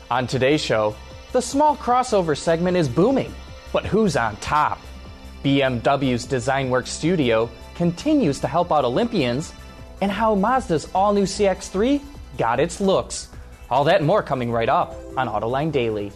On today's show, the small crossover segment is booming, but who's on top? BMW's DesignWorks Studio continues to help out Olympians, and how Mazda's all-new CX-3 got its looks. All that and more coming right up on Autoline Daily.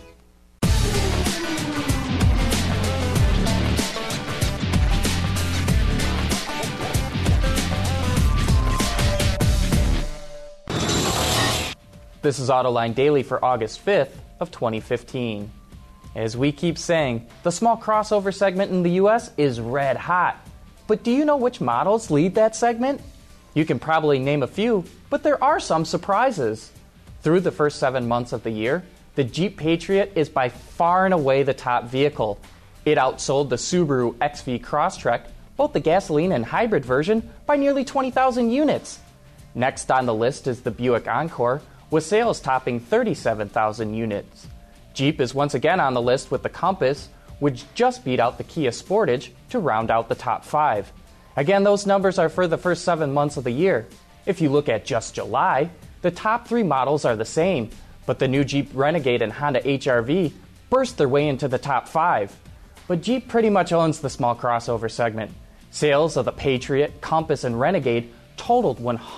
This is Autoline Daily for August 5th of 2015. As we keep saying, the small crossover segment in the US is red hot. But do you know which models lead that segment? You can probably name a few, but there are some surprises. Through the first 7 months of the year, the Jeep Patriot is by far and away the top vehicle. It outsold the Subaru XV Crosstrek, both the gasoline and hybrid version, by nearly 20,000 units. Next on the list is the Buick Encore, with sales topping 37,000 units. Jeep is once again on the list with the Compass, which just beat out the Kia Sportage to round out the top 5. Again, those numbers are for the first 7 months of the year. If you look at just July, the top 3 models are the same, but the new Jeep Renegade and Honda HR-V burst their way into the top 5. But Jeep pretty much owns the small crossover segment. Sales of the Patriot, Compass, and Renegade totaled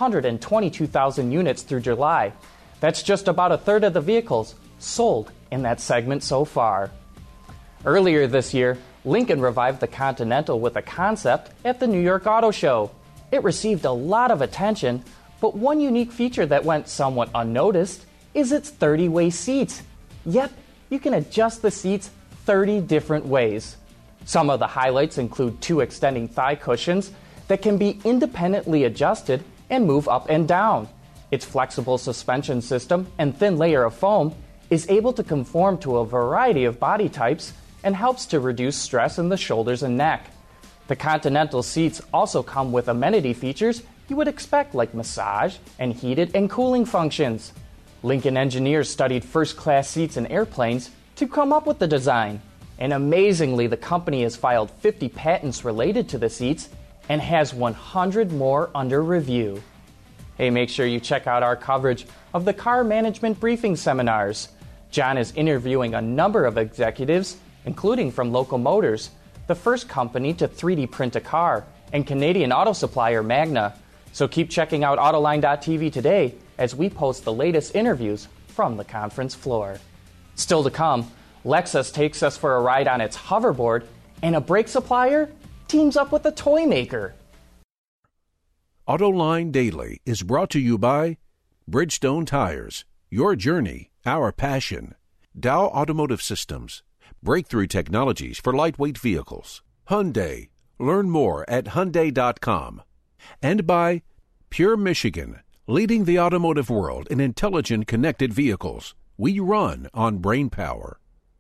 122,000 units through July. That's just about a third of the vehicles sold in that segment so far. Earlier this year, Lincoln revived the Continental with a concept at the New York Auto Show. It received a lot of attention, but one unique feature that went somewhat unnoticed is its 30-way seats. Yep, you can adjust the seats 30 different ways. Some of the highlights include 2 extending thigh cushions that can be independently adjusted and move up and down. Its flexible suspension system and thin layer of foam is able to conform to a variety of body types and helps to reduce stress in the shoulders and neck. The Continental seats also come with amenity features you would expect, like massage and heated and cooling functions. Lincoln engineers studied first-class seats in airplanes to come up with the design. And amazingly, the company has filed 50 patents related to the seats and has 100 more under review. Hey, make sure you check out our coverage of the car management briefing seminars. John is interviewing a number of executives, including from Local Motors, the first company to 3D print a car, and Canadian auto supplier Magna. So keep checking out Autoline.tv today as we post the latest interviews from the conference floor. Still to come, Lexus takes us for a ride on its hoverboard, and a brake supplier teams up with a toy maker. Autoline Daily is brought to you by Bridgestone Tires, your journey, our passion. Dow Automotive Systems, breakthrough technologies for lightweight vehicles. Hyundai, learn more at Hyundai.com. And by Pure Michigan, leading the automotive world in intelligent connected vehicles. We run on brain power.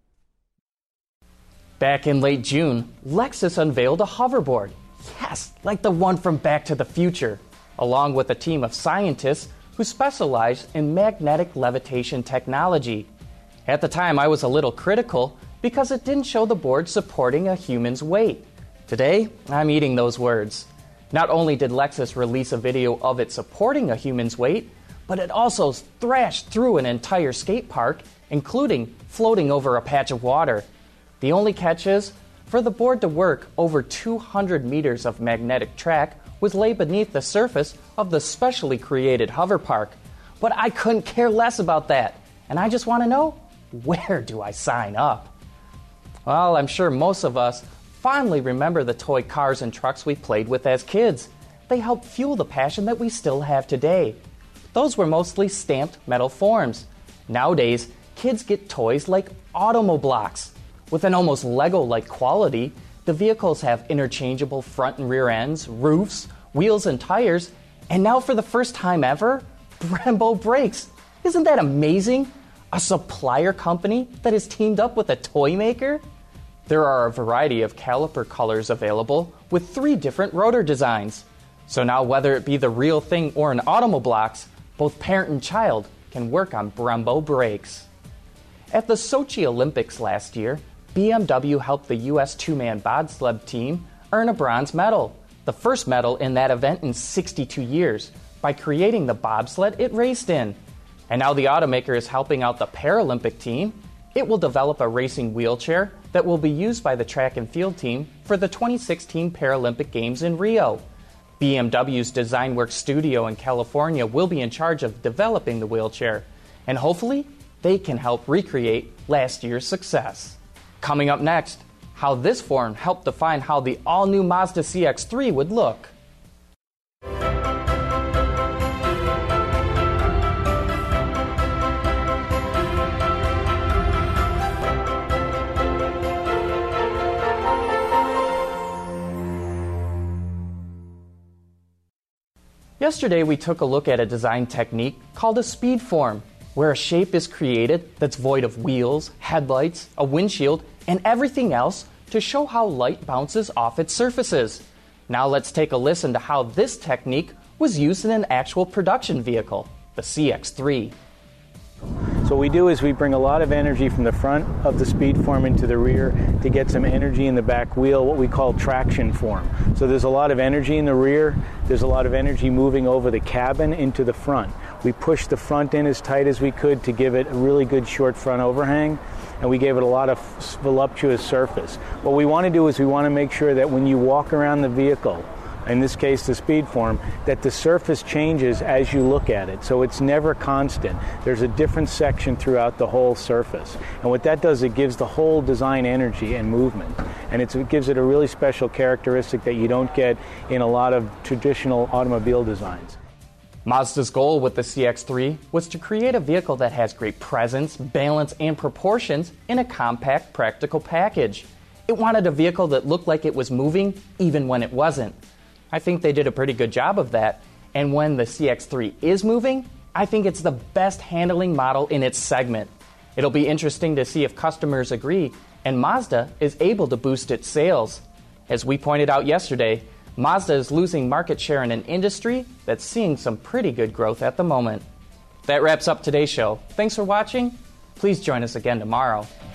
Back in late June, Lexus unveiled a hoverboard. Yes, like the one from Back to the Future, along with a team of scientists who specialize in magnetic levitation technology. At the time, I was a little critical because it didn't show the board supporting a human's weight. Today, I'm eating those words. Not only did Lexus release a video of it supporting a human's weight, but it also thrashed through an entire skate park, including floating over a patch of water. The only catch is, for the board to work, over 200 meters of magnetic track was laid beneath the surface of the specially created hover park. But I couldn't care less about that, and I just want to know, where do I sign up? Well, I'm sure most of us fondly remember the toy cars and trucks we played with as kids. They helped fuel the passion that we still have today. Those were mostly stamped metal forms. Nowadays, kids get toys like Automoblocks. With an almost Lego-like quality, the vehicles have interchangeable front and rear ends, roofs, wheels, and tires, and now for the first time ever, Brembo brakes. Isn't that amazing? A supplier company that has teamed up with a toy maker? There are a variety of caliper colors available with 3 different rotor designs. So now whether it be the real thing or an Automoblocks, both parent and child can work on Brembo brakes. At the Sochi Olympics last year, BMW helped the U.S. 2-man bobsled team earn a bronze medal, the first medal in that event in 62 years, by creating the bobsled it raced in. And now the automaker is helping out the Paralympic team. It will develop a racing wheelchair that will be used by the track and field team for the 2016 Paralympic Games in Rio. BMW's DesignWorks studio in California will be in charge of developing the wheelchair, and hopefully they can help recreate last year's success. Coming up next, how this form helped define how the all-new Mazda CX-3 would look. Yesterday we took a look at a design technique called a speed form, where a shape is created that's void of wheels, headlights, a windshield, and everything else to show how light bounces off its surfaces. Now let's take a listen to how this technique was used in an actual production vehicle, the CX-3. So what we do is we bring a lot of energy from the front of the speed form into the rear to get some energy in the back wheel, what we call traction form. So there's a lot of energy in the rear, there's a lot of energy moving over the cabin into the front. We pushed the front in as tight as we could to give it a really good short front overhang, and we gave it a lot of voluptuous surface. What we want to do is we want to make sure that when you walk around the vehicle, in this case the speed form, that the surface changes as you look at it. So it's never constant. There's a different section throughout the whole surface. And what that does, it gives the whole design energy and movement. And it gives it a really special characteristic that you don't get in a lot of traditional automobile designs. Mazda's goal with the CX-3 was to create a vehicle that has great presence, balance, and proportions in a compact, practical package. It wanted a vehicle that looked like it was moving even when it wasn't. I think they did a pretty good job of that, and when the CX-3 is moving, I think it's the best handling model in its segment. It'll be interesting to see if customers agree, and Mazda is able to boost its sales. As we pointed out yesterday, Mazda is losing market share in an industry that's seeing some pretty good growth at the moment. That wraps up today's show. Thanks for watching. Please join us again tomorrow.